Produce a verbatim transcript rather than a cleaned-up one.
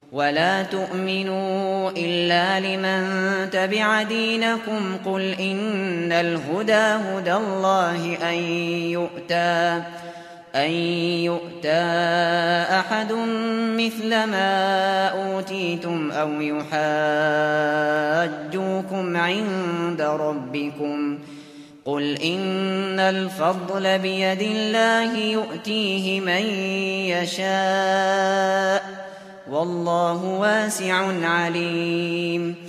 ولا تؤمنوا إلا لمن تبع دينكم قل إن الهدى هدى الله أن يؤتى أن يؤتى أحد مثل ما أوتيتم أو يحاجوكم عند ربكم قل إن الفضل بيد الله يؤتيه من يشاء والله واسع عليم